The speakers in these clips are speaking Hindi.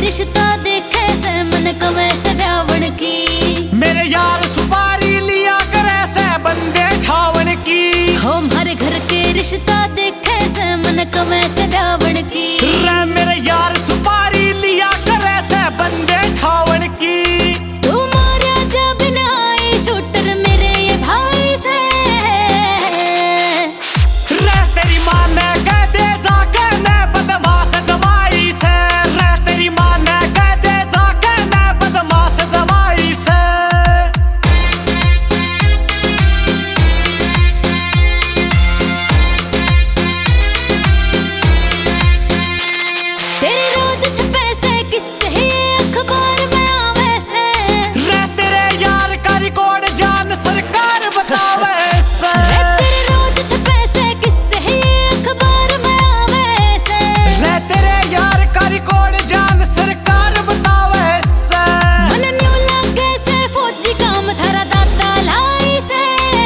रिश्ता देखे से मन कवे से रावण की। मेरे यार सुपारी लिया करे से बंदे ठावन की। हो हमारे घर के रिश्ता देखे से मन कवे से रावण की। मेरे यार सुपारी लिया करे से बंदे ठावन की। तुम्हारा जब न आई शूटर मेरे ये भाई से। रे तेरी माँ ने कह दे जाके मैं बदमाश जमाई से। रे तेरी माँ ने कह दे जाके मैं बदमाश जमाई से। तेरे रोज छपे से किस्से अखबार में आवे से। रे तेरे यार का रिकॉर्ड जान सरकार बतावे से। तेरे रोज छपे से किस्से अखबार में आवे से। रे तेरे यार का रिकॉर्ड जान सरकार बतावे से। मन न्यू लागे से फौजी काम धरा दादा लाई से।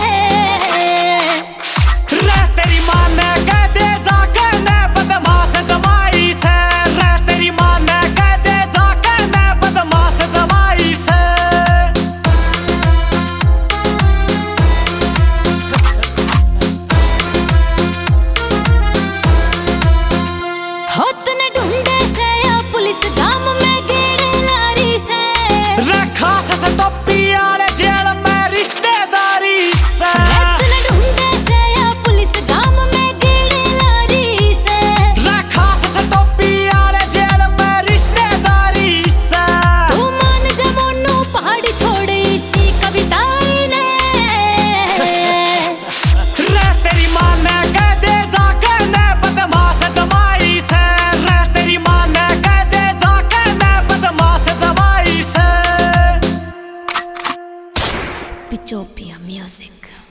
रे तेरी माँ ने कह दे जाके मैं बदमाश जमाई से। रे तेरी माँ ने कह दे जाके मैं बदमाश जमाई से। हो तने ढूंढे से या पुलिस गाम में गेड़े लारी से। रखा से टोपी आले जेल में रिश्तेदारी से। तने ढूंढे से या पुलिस गाम में गेड़े लारी से। रखा से टोपी आले जेल में रिश्तेदारी से। तू मान जा मोनू पहाड़ी छोड़ी सी कविताई ने। रे तेरी माँ ने कह दे जाके मैं बदमाश जमाई से। रे तेरी माँ ने कह दे जाके मैं बदमाश जमाई से। पिचोपिया म्यूजिक।